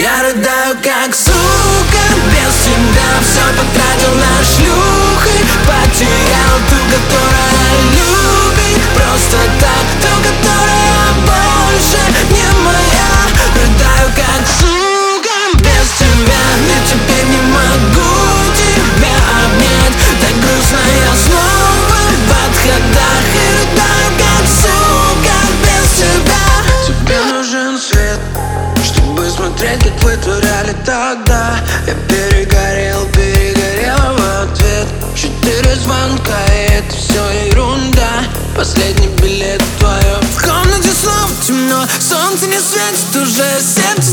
Я рыдаю как сука, без тебя все потратил на шлюхи. Потерял ту, которая любит просто так, ту, которая больше не моя. Рыдаю как сука, без тебя я теперь не могу тебя обнять. Так грустно, я снова в отходах. И рыдаю как сука, без тебя. Тебе нужен свет, чтобы смотреть, как вытворяли тогда. Я перегорел в ответ. 4 звонка, и это все ерунда. Последний билет твоем. В комнате снова темно, солнце не светит уже 7.